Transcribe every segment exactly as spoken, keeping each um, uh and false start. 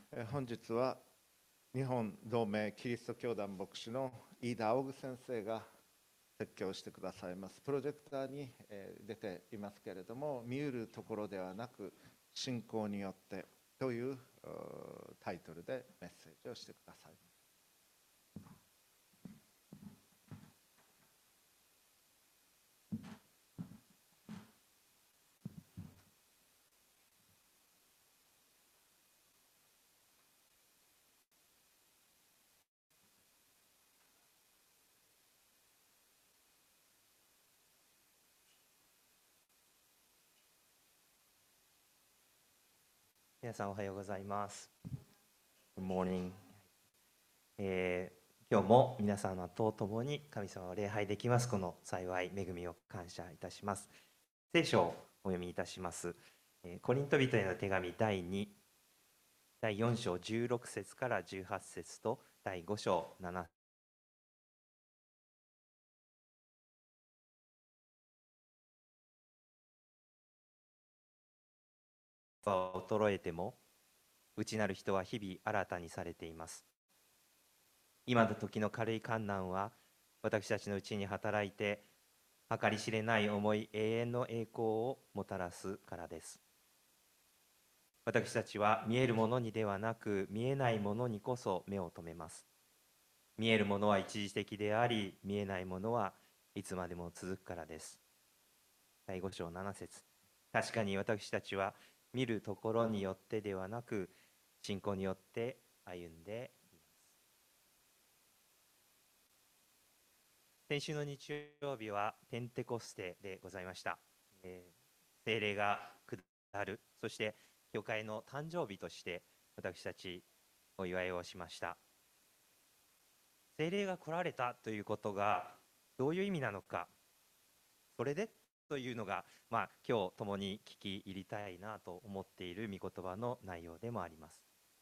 えー本日は日本同盟キリスト教団牧師の飯田仰先生が説教してくださいます。プロジェクターにえー出ていますけれども、見うるところではなく信仰によってといううータイトルでメッセージをしてくださいます。 皆さんおはようございます。Good morning。えー今日も皆様と共に神様を礼拝できますこの幸い恵みを感謝いたします。聖書をお読みいたします。えーコリント人への手紙だいに、だいよん章じゅうろく節からじゅうはち節とだいご章ななは衰えても内なる人は日々新たにされています。今の時の軽い観難は私たちのうちに働いて計り知れない重い永遠の栄光をもたらすからです。私たちは見えるものにではなく見えないものにこそ目を留めます。見えるものは一時的であり、見えないものはいつまでも続くからです。だいご章なな節。確かに私たちは見るところによってではなく信仰によって歩んでいます。先週の日曜日はペンテコステでございました。えー聖霊が下る、そして教会の誕生日として私たちお祝いをしました。聖霊が来られたということがどういう意味なのか、それでというのが、まあ、今日共に聞き入りたいなと思っている御言葉の内容でもあります。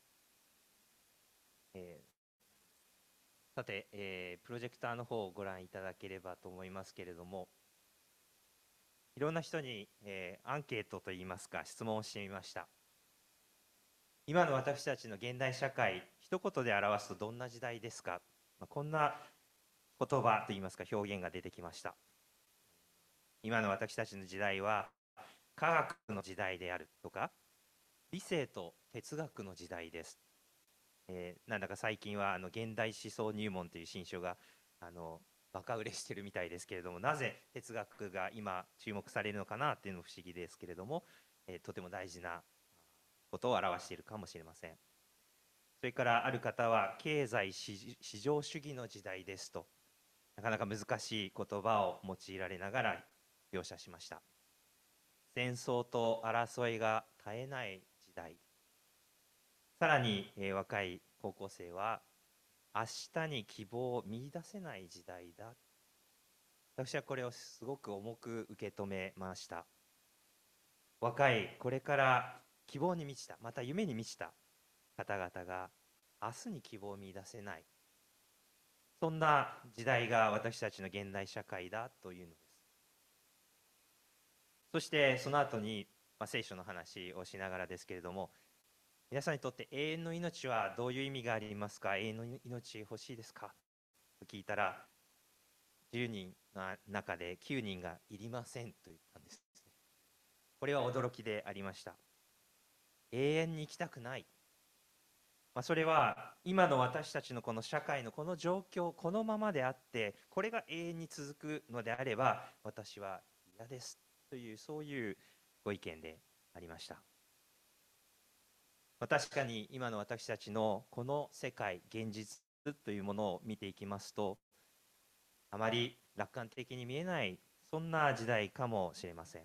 えーさて、えープロジェクターの方をご覧いただければと思いますけれども、いろんな人に、えーアンケートといいますか質問をしてみました。今の私たちの現代社会、一言で表すとどんな時代ですか。まあ、こんな言葉といいますか表現が出てきました。今の私たちの時代は科学の時代であるとか、理性と哲学の時代です。えーなんだか最近はあの現代思想入門という新書があのバカ売れしてるみたいですけれども、なぜ哲学が今注目されるのかなっていうのも不思議ですけれども、えーとても大事なことを表しているかもしれません。それからある方は経済市場主義の時代ですと、なかなか難しい言葉を用いられながら描写しました。戦争と争いが絶えない時代。さらに、えー若い高校生は明日に希望を見出せない時代だ。私はこれをすごく重く受け止めました。若いこれから希望に満ちた、また夢に満ちた方々が明日に希望を見出せない、そんな時代が私たちの現代社会だというのです。そしてその後に、まあ、聖書の話をしながらですけれども、皆さんにとって永遠の命はどういう意味がありますか。永遠の命欲しいですかと聞いたら、じゅうにんの中できゅうにんがいりませんと言ったんです。これは驚きでありました。永遠に生きたくない、まあ、それは今の私たちのこの社会のこの状況このままであって、これが永遠に続くのであれば私は嫌ですという、そういうご意見でありました。まあ、確かに今の私たちのこの世界現実というものを見ていきますと、あまり楽観的に見えない、そんな時代かもしれません。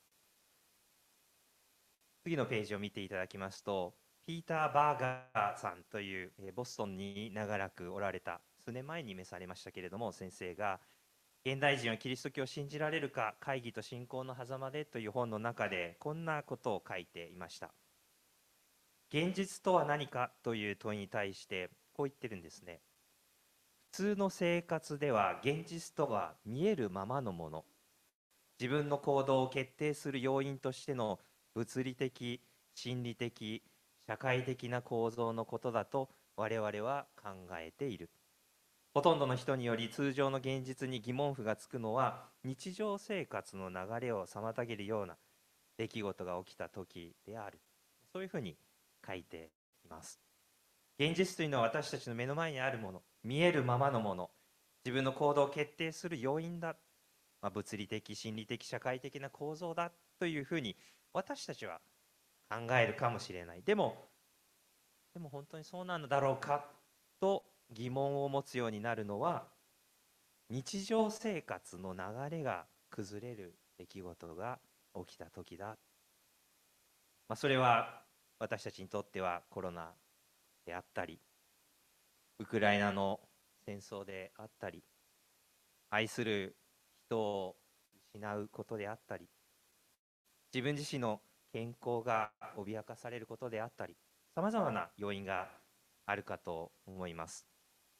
次のページを見ていただきますと、ピーター・バーガーさんというボストンに長らくおられた、数年前に召されましたけれども、先生が現代人はキリスト教を信じられるか、会議と信仰の狭間でという本の中でこんなことを書いていました。現実とは何かという問いに対してこう言ってるんですね。普通の生活では現実とは見えるままのもの、自分の行動を決定する要因としての物理的、心理的、 社会的な構造のことだと我々は考えている。ほとんどの人により通常の現実に疑問符がつくのは、日常生活の流れを妨げるような出来事が起きた時である。そういうふうに書いています。現実というのは私たちの目の前にあるもの、見えるままのもの、自分の行動を決定する要因だ、まあ、物理的、心理的、社会的な構造だというふうに私たちは考えるかもしれない。でも、でも本当にそうなのだろうかと疑問を持つようになるのは、日常生活の流れが崩れる出来事が起きた時だ。まあ、それは私たちにとってはコロナであったり、ウクライナの戦争であったり、愛する人を失うことであったり、自分自身の健康が脅かされることであったり、さまざまな要因があるかと思います。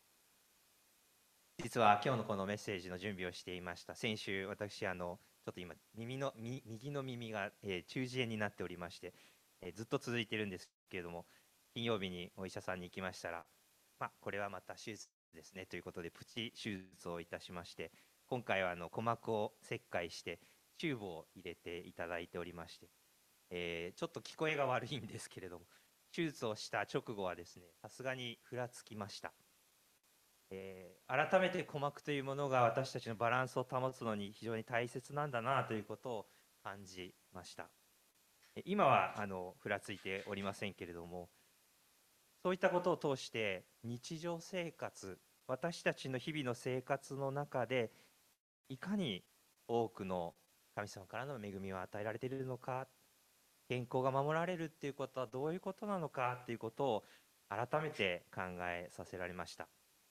実は今日のこのメッセージの準備をしていました。先週、私、あのちょっと今耳の右の耳が、えー、中耳炎になっておりまして、えー、ずっと続いているんですけれども、金曜日にお医者さんに行きましたら、まあ、これはまた手術ですねということで、プチ手術をいたしまして、今回はあの鼓膜を切開して、チューブを入れていただいておりまして、えー、ちょっと聞こえが悪いんですけれども、手術をした直後はですね、さすがにふらつきました。えー、改めて鼓膜というものが私たちのバランスを保つのに非常に大切なんだなということを感じました。今はあのふらついておりませんけれども、そういったことを通して日常生活、私たちの日々の生活の中でいかに多くの神様からの恵みを与えられているのか、健康が守られるっていうことはどういうことなのかっていうことを改めて考えさせられました。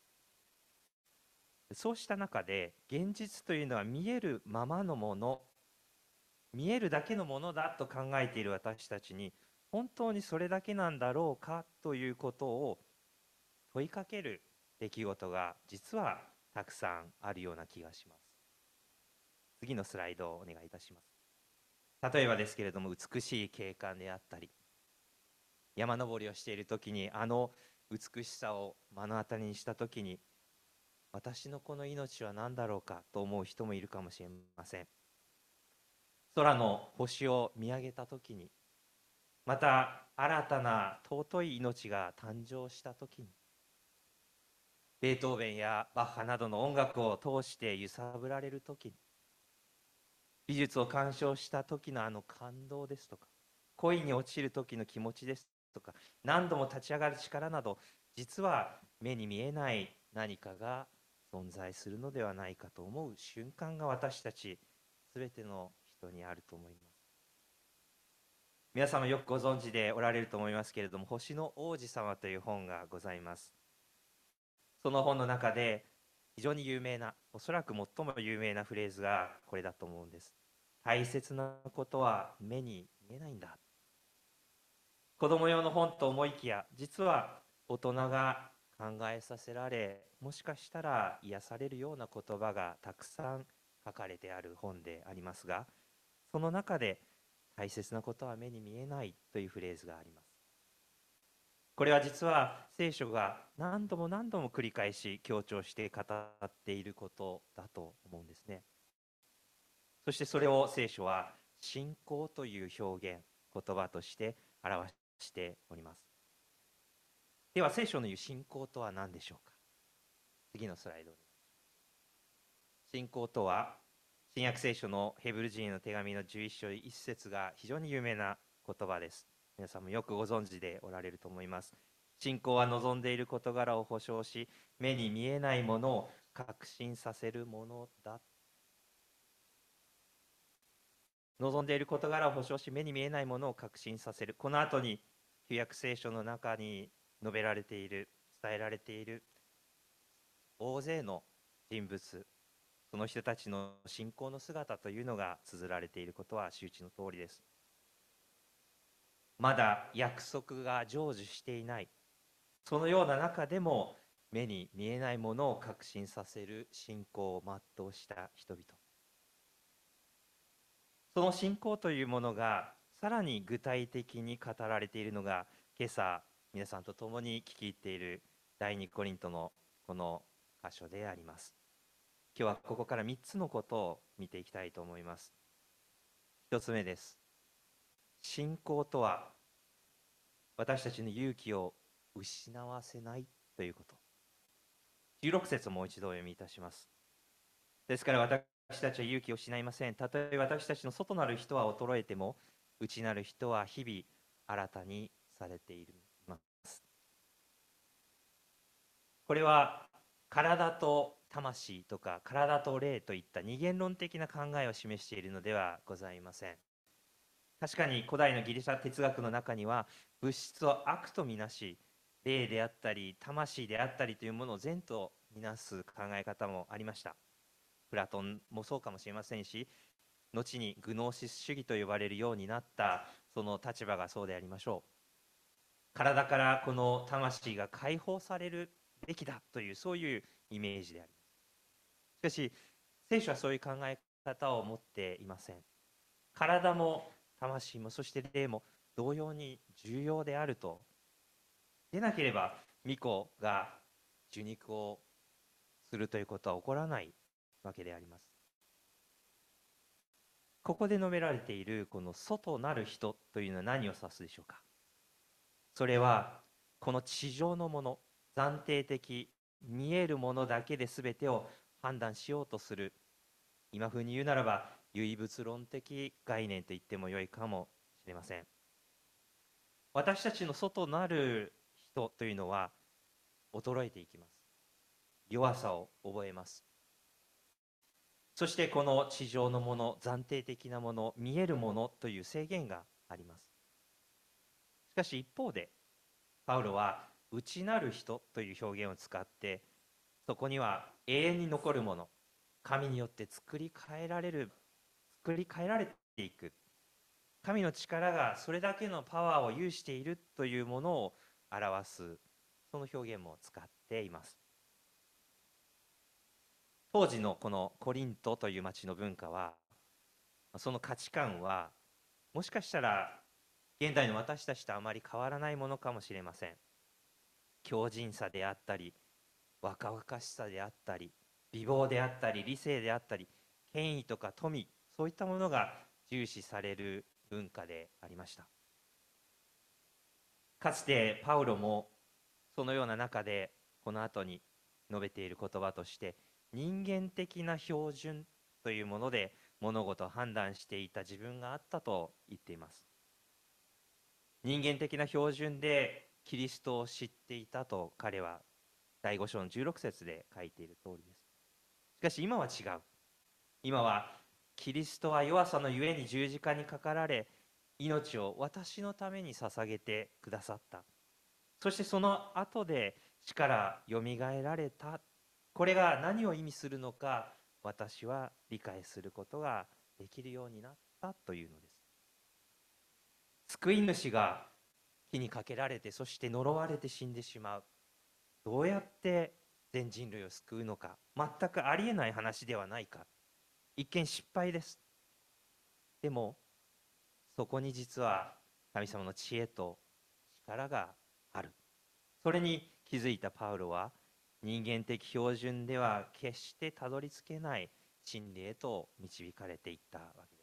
そうした中で、現実というのは見えるままのもの、見えるだけのものだと考えている私たちに、本当にそれだけなんだろうかということを問いかける出来事が実はたくさんあるような気がします。次のスライドをお願いいたします。例えばですけれども、美しい景観であったり、山登りをしている時にあの美しさを目の当たりにした時に、私のこの命は何だろうかと思う人もいるかもしれません。空の星を見上げた時に、また新たな尊い命が誕生した時に、ベートーベンやバッハなどの音楽を通して揺さぶられる時に、美術を鑑賞した時のあの感動ですとか、恋に落ちる時の気持ちですとか、何度も立ち上がる力など、実は目に見えない何かが存在するのではないかと思う瞬間が私たち全ての人にあると思います。皆様よくご存知でおられると思いますけれども、星の王子様という本がございます。その本の中で非常に有名な、おそらく最も有名なフレーズがこれだと思うんです。大切なことは目に見えないんだ。子供用の本と思いきや、実は大人が考えさせられ、もしかしたら癒されるような言葉がたくさん書かれてある本でありますが、その中で大切なことは目に見えないというフレーズがあります。これは実は聖書が何度も何度も繰り返し強調して語っていることだと思うんですね。そしてそれを聖書は信仰という表現、言葉として表しております。では聖書の言う信仰とは何でしょうか。次のスライド。信仰とは、新約聖書のヘブル人への手紙のじゅういっ章いち節が非常に有名な言葉です。皆さんもよくご存知でおられると思います。信仰は望んでいる事柄を保証し、目に見えないものを確信させるものだ。望んでいる事柄を保証し、目に見えないものを確信させる。この後に旧約聖書の中に述べられている、伝えられている大勢の人物、その人たちの信仰の姿というのが綴られていることは周知の通りです。まだ約束が成就していない、そのような中でも目に見えないものを確信させる信仰を全うした人々。その信仰というものがさらに具体的に語られているのが今朝皆さんと共に聞き入っている第二コリントのこの箇所であります。今日はここからみっつのことを見ていきたいと思います。ひとつめです。信仰とは私たちの勇気を失わせないということ。じゅうろく節をもう一度お読みいたします。ですから私たちは勇気を失いません。たとえ私たちの外なる人は衰えても、内なる人は日々新たにされています。これは体と魂とか体と霊といった二元論的な考えを示しているのではございません。確かに古代のギリシャ哲学の中には物質を悪とみなし、霊であったり魂であったりというものを善とみなす考え方もありました。プラトンもそうかもしれませんし、後にグノーシス主義と呼ばれるようになったその立場がそうでありましょう。体からこの魂が解放されるべきだという、そういうイメージであります。しかし聖書はそういう考え方を持っていません。体も魂もそして霊も同様に重要であると。でなければ御子が受肉をするということは起こらないわけであります。ここで述べられているこの外なる人というのは何を指すでしょうか。それはこの地上のもの、暫定的見えるものだけで全てを判断しようとする、今風に言うならば唯物論的概念と言ってもよいかもしれません。私たちの外なる人というのは衰えていきます。弱さを覚えます。そしてこの地上のもの、暫定的なもの、見えるものという制限があります。しかし一方でパウロは内なる人という表現を使って、そこには永遠に残るもの、神によって作り変えられる作り変えられていく、神の力がそれだけのパワーを有しているというものを表す、その表現も使っています。当時のこのコリントという町の文化は、その価値観はもしかしたら現代の私たちとあまり変わらないものかもしれません。強靭さであったり、若々しさであったり、美貌であったり、理性であったり、権威とか富、そういったものが重視される文化でありました。かつてパウロもそのような中でこの後に述べている言葉として、人間的な標準というもので物事を判断していた自分があったと言っています。人間的な標準でキリストを知っていたと彼はだいご章のじゅうろく節で書いている通りです。しかし今は違う。今はキリストは弱さのゆえに十字架にかかられ、命を私のために捧げてくださった。そしてその後で死からよみがえられた。これが何を意味するのか、私は理解することができるようになったというのです。救い主が火にかけられて、そして呪われて死んでしまう。どうやって全人類を救うのか、全くありえない話ではないか。一見失敗です。でもそこに実は神様の知恵と力がある。それに気づいたパウロは、人間的標準では決してたどり着けない真理へと導かれていったわけです。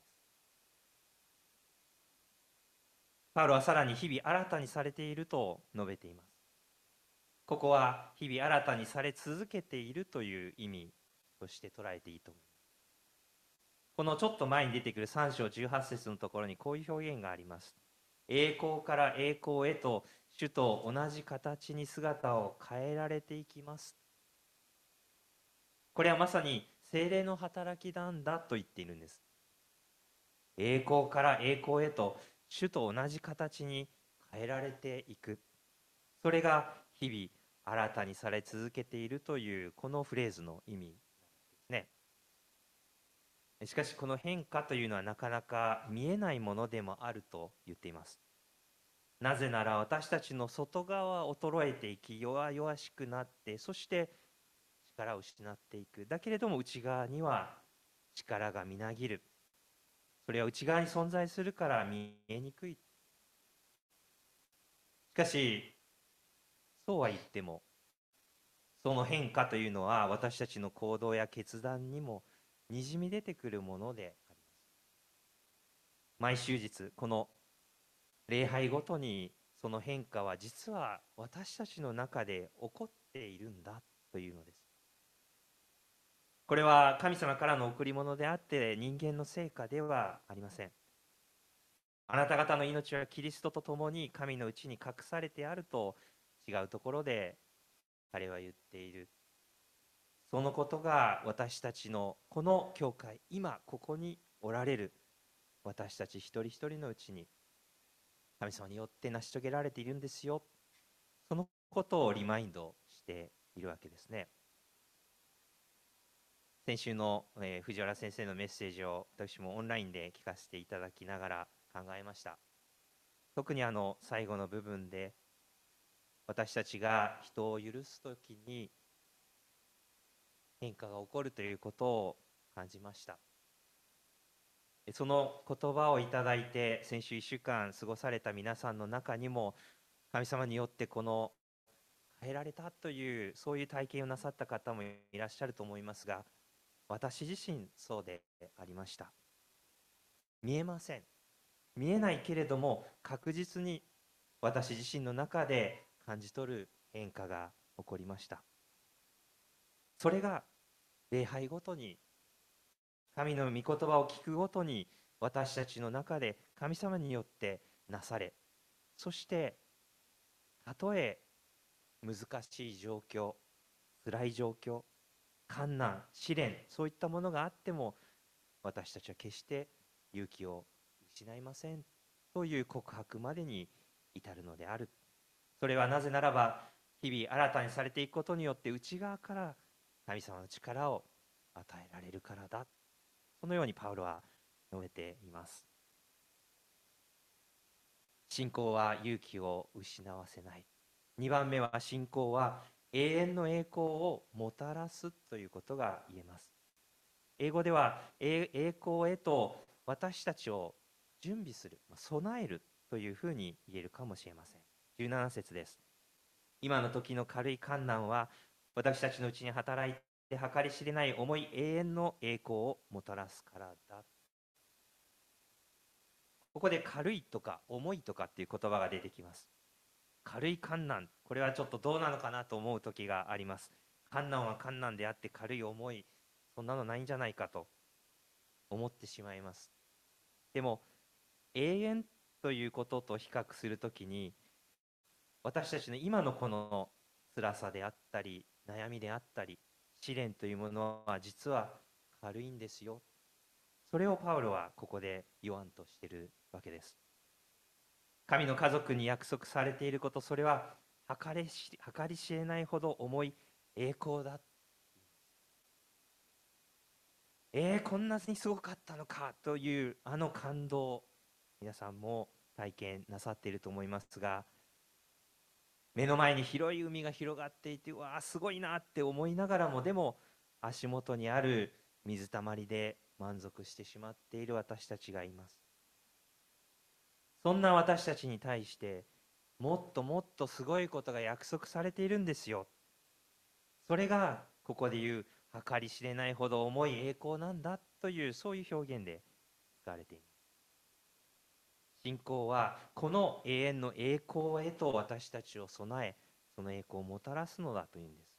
パウロはさらに日々新たにされていると述べています。ここは日々新たにされ続けているという意味として捉えていいと思います。このちょっと前に出てくるさん章じゅうはち節のところにこういう表現があります。栄光から栄光へと主と同じ形に姿を変えられていきます。これはまさに聖霊の働きなんだと言っているんです。栄光から栄光へと主と同じ形に変えられていく。それが日々新たにされ続けているというこのフレーズの意味ですね。しかしこの変化というのはなかなか見えないものでもあると言っています。なぜなら私たちの外側は衰えていき、弱々しくなって、そして力を失っていく。だけれども内側には力がみなぎる。それは内側に存在するから見えにくい。 しかし、そうは言っても、その変化というのは私たちの行動や決断にもにじみ出てくるものであります。毎週日、この礼拝ごとにその変化は実は私たちの中で起こっているんだというのです。これは神様からの贈り物であって人間の成果ではありません。あなた方の命はキリストと共に神のうちに隠されてあると違うところで彼は言っている。そのことが私たちのこの教会、今ここにおられる私たち一人一人のうちに神様によって成し遂げられているんですよ。そのことをリマインドしているわけですね。先週の、えー藤原先生のメッセージを私もオンラインで聞かせていただきながら考えました。特にあの最後の部分で私たちが人を許すときに変化が起こるということを感じました。その言葉をいただいて先週いっしゅうかん過ごされた皆さんの中にも神様によってこの変えられたというそういう体験をなさった方もいらっしゃると思いますが、私自身そうでありました。見えません。見えないけれども確実に私自身の中で感じ取る変化が起こりました。それが礼拝ごとに神の御言葉を聞くごとに私たちの中で神様によってなされ、そしてたとえ難しい状況、辛い状況、困難、試練、そういったものがあっても私たちは決して勇気を失いませんという告白までに至るのである。それはなぜならば日々新たにされていくことによって内側から神様の力を与えられるからだ。そのようにパウロは述べています。信仰は勇気を失わせない。にばんめは信仰は永遠の栄光をもたらすということが言えます。英語では栄光へと私たちを準備する、備えるというふうに言えるかもしれません。じゅうなな節です。今の時の軽い困難は私たちのうちに働いて計り知れない重い永遠の栄光をもたらすからだ。ここで軽いとか重いとかっていう言葉が出てきます。軽い困難、これはちょっとどうなのかなと思う時があります。困難は困難であって軽い重い、そんなのないんじゃないかと思ってしまいます。でも永遠ということと比較するときに私たちの今のこの辛さであったり悩みであったり試練というものは実は軽いんですよ。それをパウロはここで言わんとしているわけです。神の家族に約束されていること、それは計りし計り知れないほど重い栄光だ。えー、こんなにすごかったのかというあの感動、皆さんも体験なさっていると思いますが、目の前に広い海が広がっていて、うわあすごいなって思いながらも、でも足元にある水たまりで満足してしまっている私たちがいます。そんな私たちに対してもっともっとすごいことが約束されているんですよ。それがここで言う計り知れないほど重い栄光なんだという、そういう表現で使われています。信仰はこの永遠の栄光へと私たちを備え、その栄光をもたらすのだというんです。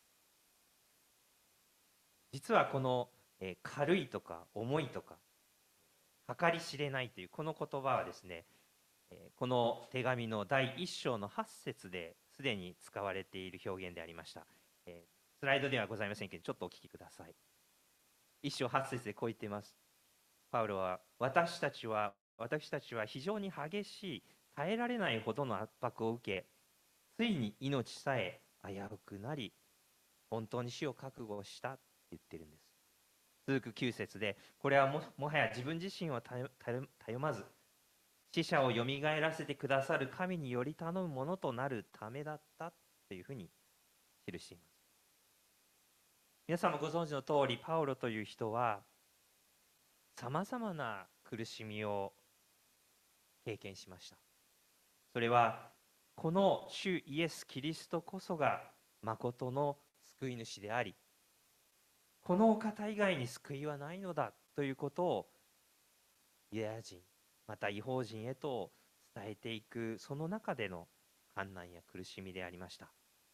実はこの、えー軽いとか重いとか計り知れないというこの言葉はですね、えーこの手紙のだいいっ章のはち節ですでに使われている表現でありました。えースライドではございませんけどちょっとお聞きください。いっ章はち節でこう言っています。パウロは私たちは私たちは非常に激しい耐えられないほどの圧迫を受け、ついに命さえ危うくなり本当に死を覚悟したって言ってるんです。続くきゅう節で、これは も, もはや自分自身を頼頼まず死者をよみがえらせてくださる神により頼むものとなるためだったというふうに記しています。皆さんもご存知の通り、パウロという人はさまざまな苦しみを経験しました。それはこの主イエス・キリストこそが誠の救い主であり、このお方以外に救いはないのだということをユダヤ人、また異邦人へと伝えていく、その中での困難や苦しみでありました。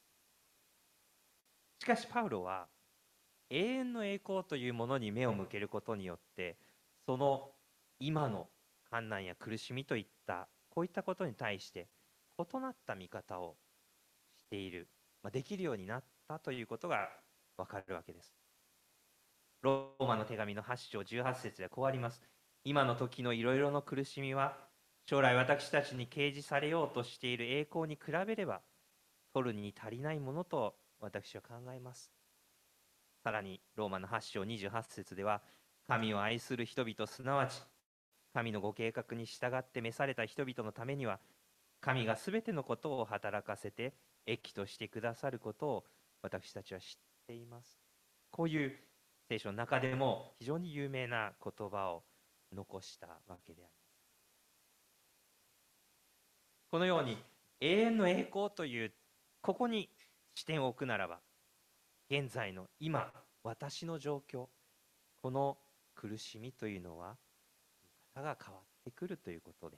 しかしパウロは永遠の栄光というものに目を向けることによって、その今の困難や苦しみといったこういったことに対して異なった見方をしている、まあ、できるようになったということがわかるわけです。ローマの手紙のはち章じゅうはち節でこうあります。今の時のいろいろの苦しみは将来私たちに掲示されようとしている栄光に比べれば取るに足りないものと私は考えます。さらにローマのはち章にじゅうはち節では、神を愛する人々、すなわち神のご計画に従って召された人々のためには、神がすべてのことを働かせて益としてくださることを私たちは知っています。こういう聖書の中でも非常に有名な言葉を残したわけであります。このように永遠の栄光というここに視点を置くならば、現在の今私の状況、この苦しみというのは見方が変わってくるということで、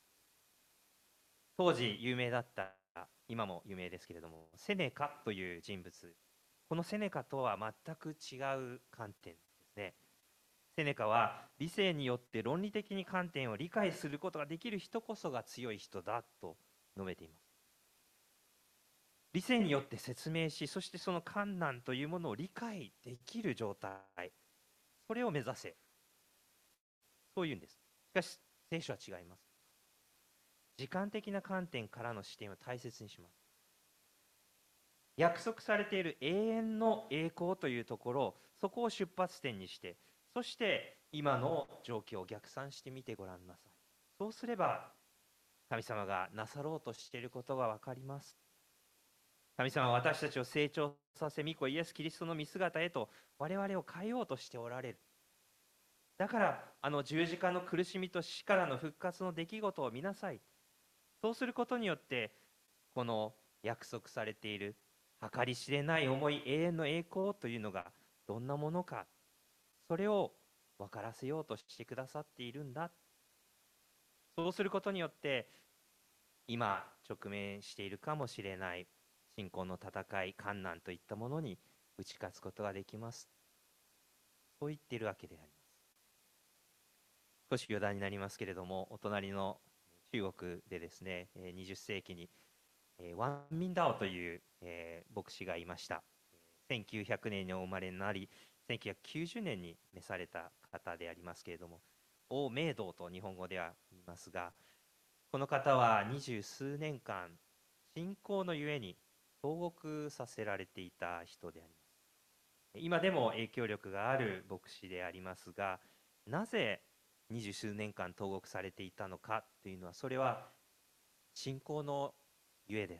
当時有名だった、今も有名ですけれども、セネカという人物、このセネカとは全く違う観点ですね。セネカは理性によって論理的に観点を理解することができる人こそが強い人だと述べています。理性によって説明し、そしてその困難というものを理解できる状態、それを目指せ、そういうんです。しかし聖書は違います。時間的な観点からの視点を大切にします。約束されている永遠の栄光というところ、そこを出発点にして、そして今の状況を逆算してみてごらんなさい。そうすれば神様がなさろうとしていることが分かります。神様は私たちを成長させ、御子イエス・キリストの見姿へと我々を変えようとしておられる。だからあの十字架の苦しみと死からの復活の出来事を見なさい。そうすることによってこの約束されている計り知れない思い、永遠の栄光というのがどんなものか、それを分からせようとしてくださっているんだ。そうすることによって今直面しているかもしれない信仰の戦い、困難といったものに打ち勝つことができます。そう言っているわけであります。少し余談になりますけれども、お隣の中国でですね、にじゅっ世紀にワン・ミンダオという、えー、牧師がいました。せんきゅうひゃくねんにお生まれになり、せんきゅうひゃくきゅうじゅうねんに召された方でありますけれども、王明道と日本語では言いますが、この方は二十数年間、信仰のゆえに投獄させられていた人であります。今でも影響力がある牧師でありますが、なぜ二十数年間投獄されていたのかというのは、それは信仰のゆえです。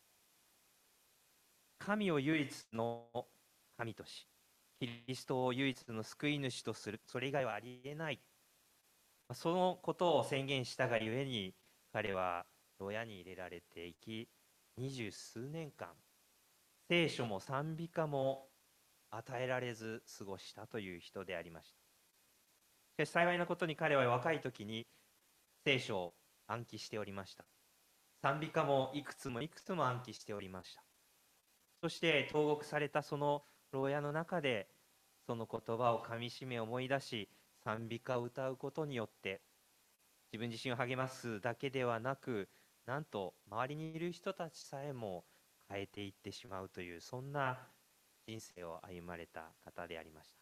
神を唯一の神とし、キリストを唯一の救い主とする、それ以外はありえない。そのことを宣言したがゆえに、彼は牢屋に入れられていき、二十数年間、聖書も賛美歌も与えられず過ごしたという人でありました。しかし幸いなことに彼は若い時に聖書を暗記しておりました。賛美歌もいくつもいくつも暗記しておりました。そして投獄されたその牢屋の中でその言葉をかみしめ思い出し、賛美歌を歌うことによって自分自身を励ますだけではなく、なんと周りにいる人たちさえも変えていってしまうという、そんな人生を歩まれた方でありました。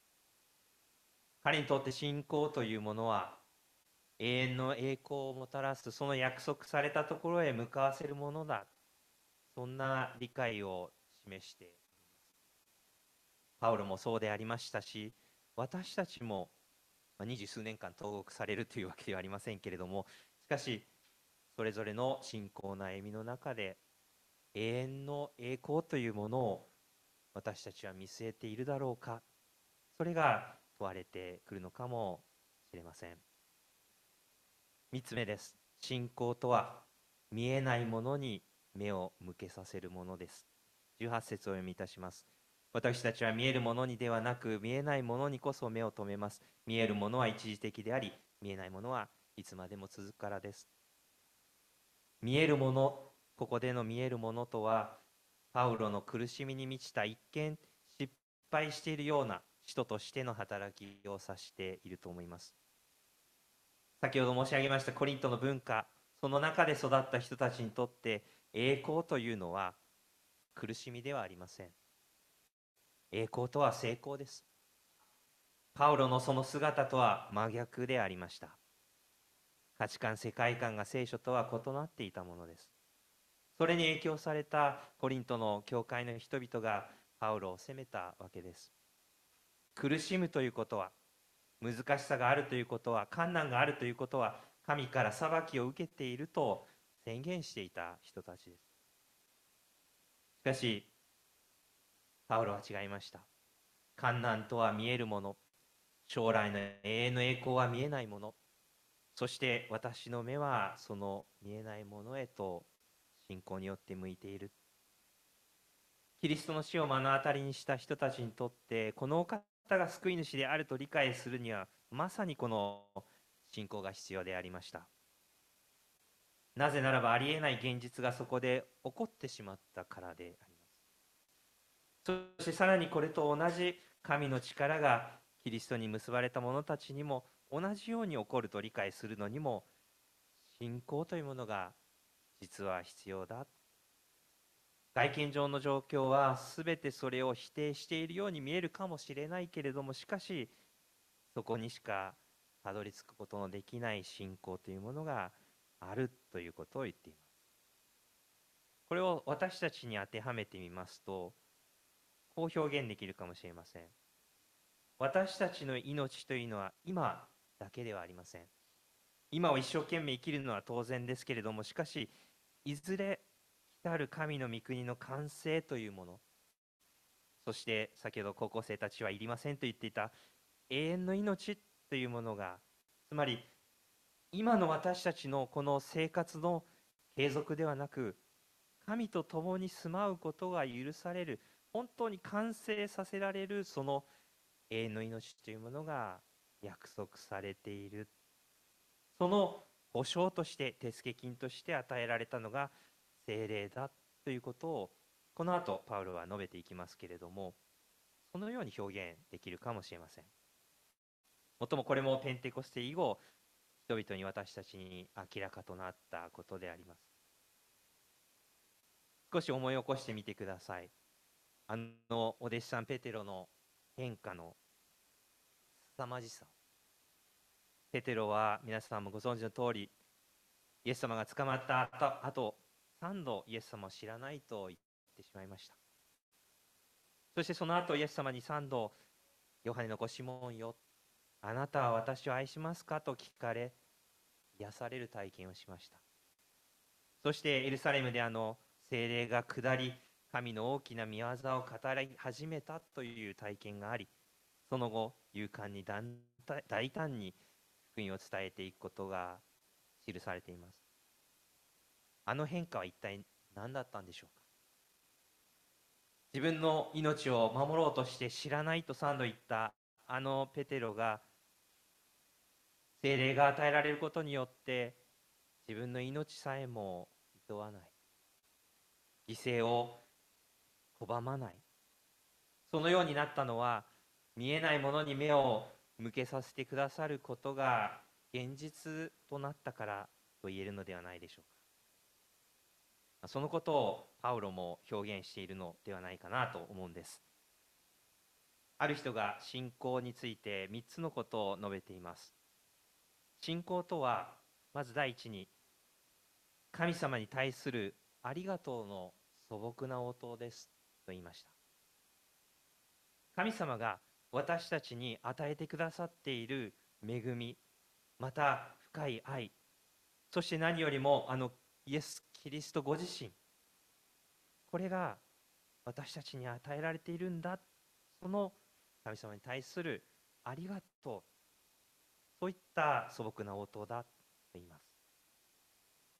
彼にとって信仰というものは永遠の栄光をもたらす、その約束されたところへ向かわせるものだ、そんな理解を示しています。パウロもそうでありましたし、私たちも二十数年間投獄されるというわけではありませんけれども、しかしそれぞれの信仰の歩みの中で永遠の栄光というものを私たちは見据えているだろうか、それが問われてくるのかもしれません。三つ目です。信仰とは見えないものに目を向けさせるものです。じゅうはち節をお読みいたします。私たちは見えるものにではなく、見えないものにこそ目を留めます。見えるものは一時的であり、見えないものはいつまでも続くからです。見えるもの、ここでの見えるものとは、パウロの苦しみに満ちた一見失敗しているような人としての働きを指していると思います。先ほど申し上げましたコリントの文化、その中で育った人たちにとって栄光というのは苦しみではありません。栄光とは成功です。パウロのその姿とは真逆でありました。価値観、世界観が聖書とは異なっていたものです。それに影響されたコリントの教会の人々がパウロを責めたわけです。苦しむということは、難しさがあるということは、困難があるということは、神から裁きを受けていると宣言していた人たちです。しかし、パウロは違いました。困難とは見えるもの、将来の永遠の栄光は見えないもの、そして私の目はその見えないものへと信仰によって向いている。キリストの死を目の当たりにした人たちにとって、このお方が救い主であると理解するには、まさにこの信仰が必要でありました。なぜならばありえない現実がそこで起こってしまったからであります。そしてさらにこれと同じ神の力がキリストに結ばれた者たちにも同じように起こると理解するのにも、信仰というものが実は必要だ。外見上の状況は全てそれを否定しているように見えるかもしれないけれども、しかしそこにしかたどり着くことのできない信仰というものがあるということを言っています。これを私たちに当てはめてみますと、こう表現できるかもしれません。私たちの命というのは今だけではありません。今を一生懸命生きるのは当然ですけれども、しかしいずれ来たる神の御国の完成というもの、そして先ほど高校生たちはいりませんと言っていた永遠の命というものが、つまり今の私たちのこの生活の継続ではなく、神と共に住まうことが許される、本当に完成させられるその永遠の命というものが約束されている。その保証として、手付金として与えられたのが聖霊だということを、この後パウロは述べていきますけれども、そのように表現できるかもしれません。もっともこれもペンテコステ以後、人々に私たちに明らかとなったことであります。少し思い起こしてみてください。あのお弟子さんペテロの変化の凄まじさ。ペテロは皆さんもご存知の通り、イエス様が捕まったあとさんどイエス様を知らないと言ってしまいました。そしてその後イエス様にさんど、ヨハネの子シモンよ、あなたは私を愛しますかと聞かれ、癒される体験をしました。そしてエルサレムであの聖霊が下り、神の大きな御業を語り始めたという体験があり、その後勇敢に大胆に福音を伝えていくことが記されています。あの変化は一体何だったんでしょうか。自分の命を守ろうとして知らないとさんど言ったあのペテロが、聖霊が与えられることによって自分の命さえも厭わない、犠牲を拒まない、そのようになったのは、見えないものに目を向けさせてくださることが現実となったからと言えるのではないでしょうか。そのことをパウロも表現しているのではないかなと思うんです。ある人が信仰についてみっつのことを述べています。信仰とは、まず第一に、神様に対するありがとうの素朴な応答ですと言いました。神様が私たちに与えてくださっている恵み、また深い愛、そして何よりもあのイエス・キリストご自身、これが私たちに与えられているんだ、その神様に対するありがとう、そういった素朴な応答だと言います。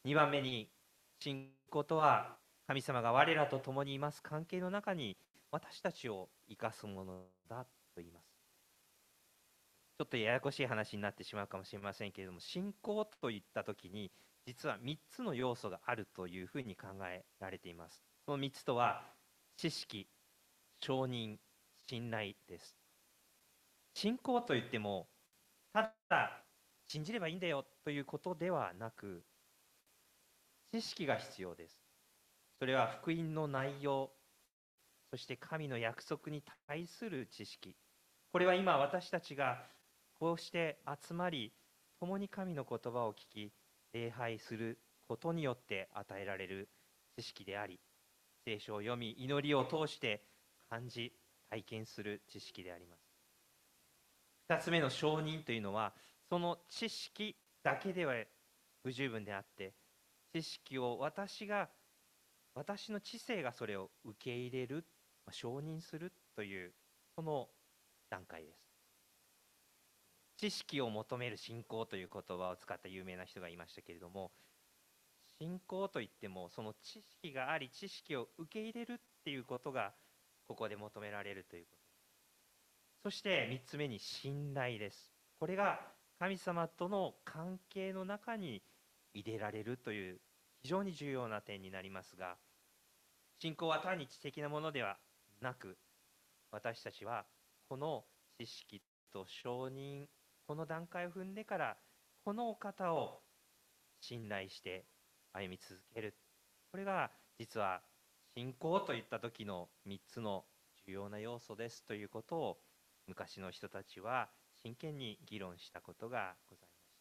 にばんめに、信仰とは神様が我らと共にいます関係の中に私たちを生かすものだと言います。ちょっとややこしい話になってしまうかもしれませんけれども、信仰といった時に実はみっつの要素があるというふうに考えられています。そのみっつとは知識、承認、信頼です。信仰といってもただ信じればいいんだよということではなく、知識が必要です。それは福音の内容、そして神の約束に対する知識。これは今私たちがこうして集まり、共に神の言葉を聞き、礼拝することによって与えられる知識であり、聖書を読み、祈りを通して感じ、体験する知識であります。二つ目の承認というのは、その知識だけでは不十分であって、知識を私が、私の知性がそれを受け入れる、承認するという、その段階です。知識を求める信仰という言葉を使った有名な人がいましたけれども、信仰といってもその知識があり、知識を受け入れるっていうことがここで求められるということ。そしてみっつめに信頼です。これが神様との関係の中に入れられるという非常に重要な点になりますが、信仰は単に知的なものではなく、私たちはこの知識と承認、この段階を踏んでからこのお方を信頼して歩み続ける。これが実は信仰といった時のみっつの重要な要素ですということを昔の人たちは真剣に議論したことがございました。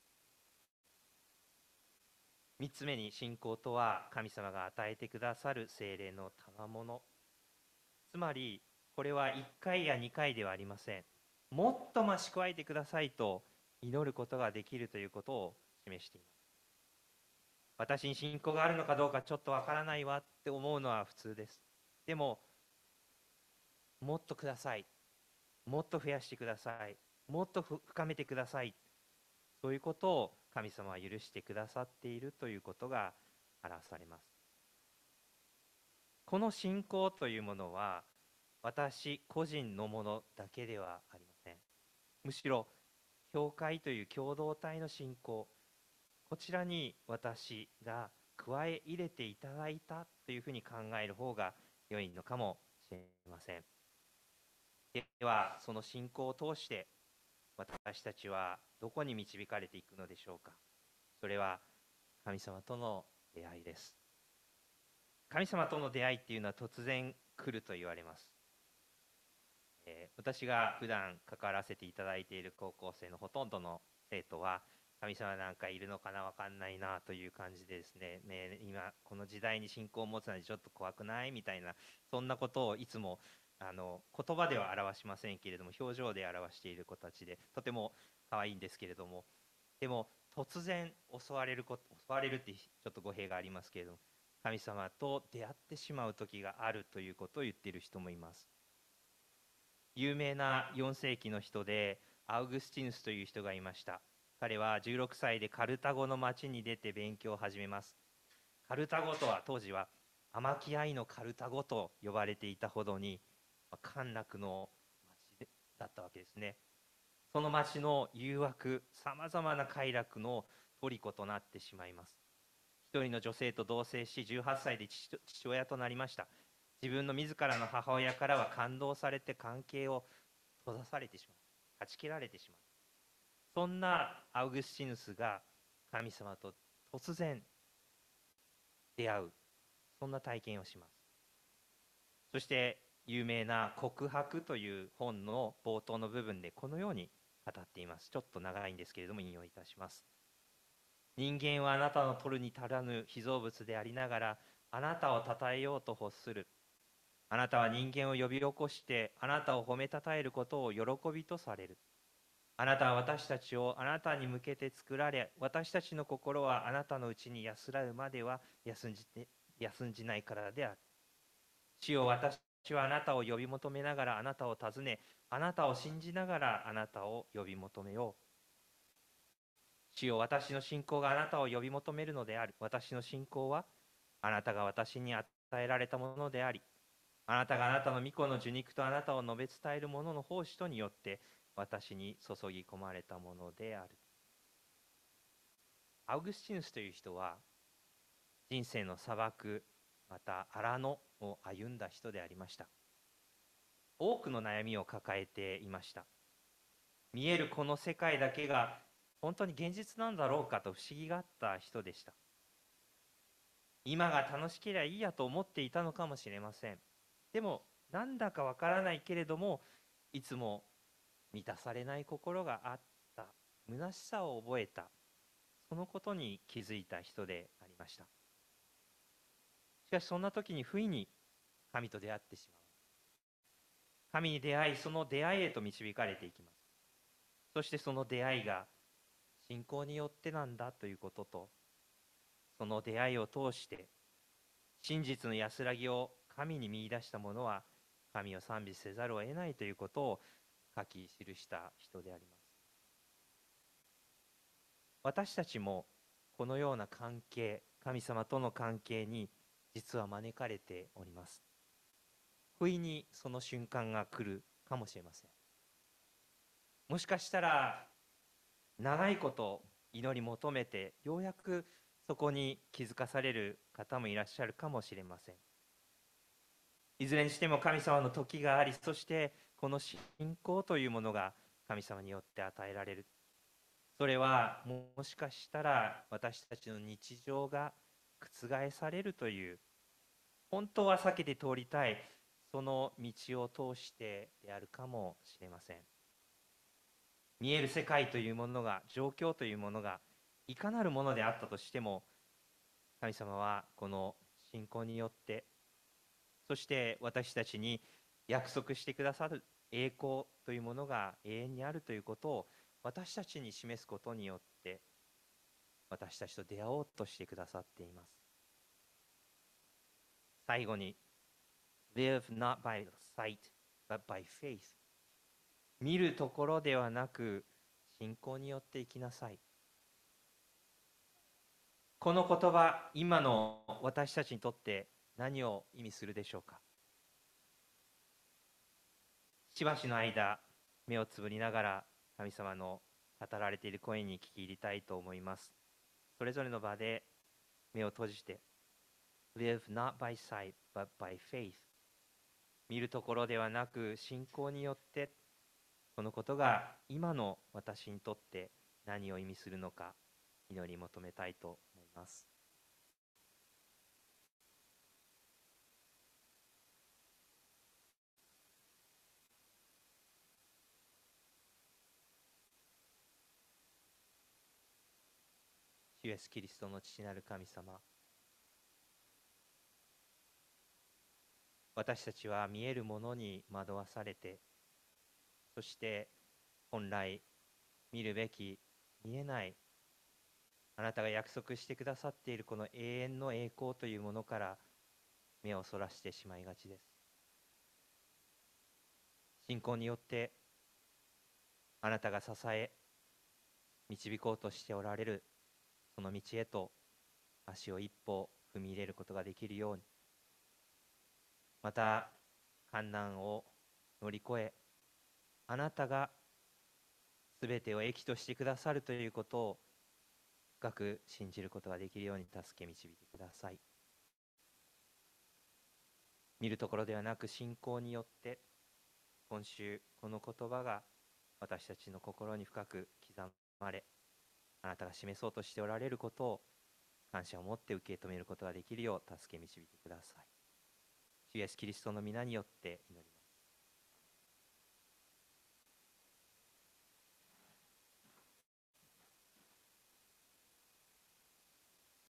みっつめに、信仰とは神様が与えてくださる聖霊の賜物。つまりこれはいっかいやにかいではありません。もっと増し加えてくださいと祈ることができるということを示しています。私に信仰があるのかどうかちょっとわからないわって思うのは普通です。でももっとください、もっと増やしてください、もっと深めてください、そういうことを神様は許してくださっているということが表されます。この信仰というものは私個人のものだけではありません。むしろ教会という共同体の信仰、こちらに私が加え入れていただいたというふうに考える方が良いのかもしれません。ではその信仰を通して私たちはどこに導かれていくのでしょうか。それは神様との出会いです。神様との出会いっていうのは突然来ると言われます。えー、私が普段関わらせていただいている高校生のほとんどの生徒は神様なんかいるのかな、分かんないなという感じでですね、ね、今この時代に信仰を持つのはちょっと怖くないみたいな、そんなことをいつもあの言葉では表しませんけれども表情で表している子たちでとても可愛いんですけれども、でも突然襲われること襲われるってちょっと語弊がありますけれども、神様と出会ってしまう時があるということを言っている人もいます。有名なよん世紀の人でアウグスティヌスという人がいました。彼はじゅうろくさいでカルタゴの町に出て勉強を始めます。カルタゴとは当時は甘き愛のカルタゴと呼ばれていたほどに歓楽の町だったわけですね。その町の誘惑、さまざまな快楽の虜となってしまいます。一人の女性と同棲しじゅうはっさいで父親となりました。自分の自らの母親からは感動されて関係を閉ざされてしまう、断ち切られてしまう。そんなアウグスティヌスが神様と突然出会う、そんな体験をします。そして有名な告白という本の冒頭の部分でこのように語っています。ちょっと長いんですけれども引用いたします。人間はあなたの取るに足らぬ被造物でありながらあなたを称えようと欲する。あなたは人間を呼び起こしてあなたを褒めたたえることを喜びとされる。あなたは私たちをあなたに向けて作られ、私たちの心はあなたのうちに安らぐまでは休んじて休んじないからである。主よ、私はあなたを呼び求めながらあなたを訪ね、あなたを信じながらあなたを呼び求めよう。 主よ、私の信仰があなたを呼び求めるのである。私の信仰はあなたが私に与えられたものであり、あなたがあなたの御子の受肉とあなたを述べ伝える者の奉仕とによって私に注ぎ込まれたものである。アウグスチヌスという人は人生の砂漠、また荒野を歩んだ人でありました。多くの悩みを抱えていました。見えるこの世界だけが本当に現実なんだろうかと不思議があった人でした。今が楽しければいいやと思っていたのかもしれません。でもなんだかわからないけれども、いつも満たされない心があった、虚しさを覚えた、そのことに気づいた人でありました。しかしそんな時に不意に神と出会ってしまう。神に出会い、その出会いへと導かれていきます。そしてその出会いが信仰によってなんだということと、その出会いを通して真実の安らぎを神に見出した者は神を賛美せざるを得ないということを書き記した人であります。私たちもこのような関係、神様との関係に実は招かれております。不意にその瞬間が来るかもしれません。もしかしたら長いこと祈り求めてようやくそこに気づかされる方もいらっしゃるかもしれません。いずれにしても神様の時があり、そしてこの信仰というものが神様によって与えられる。それはもしかしたら私たちの日常が覆されるという、本当は避けて通りたいその道を通してであるかもしれません。見える世界というものが、状況というものがいかなるものであったとしても、神様はこの信仰によって、そして私たちに約束してくださる栄光というものが永遠にあるということを私たちに示すことによって私たちと出会おうとしてくださっています。最後に Live not by sight but by faith、 見るところではなく信仰によって生きなさい。この言葉、今の私たちにとって何を意味するでしょうか。しばしの間、目をつぶりながら神様の語られている声に聞き入りたいと思います。それぞれの場で目を閉じて Live not by sight but by faith、 見るところではなく信仰によって、このことが今の私にとって何を意味するのか祈り求めたいと思います。主イエスキリストの父なる神様、私たちは見えるものに惑わされて、そして本来見るべき見えないあなたが約束してくださっているこの永遠の栄光というものから目をそらしてしまいがちです。信仰によってあなたが支え導こうとしておられるその道へと足を一歩踏み入れることができるように、また困難を乗り越えあなたがすべてを益としてくださるということを深く信じることができるように助け導いてください。見るところではなく信仰によって、今週この言葉が私たちの心に深く刻まれ、あなたが示そうとしておられることを感謝を持って受け止めることができるよう助け導いてください。主イエスキリストの皆によって祈ります。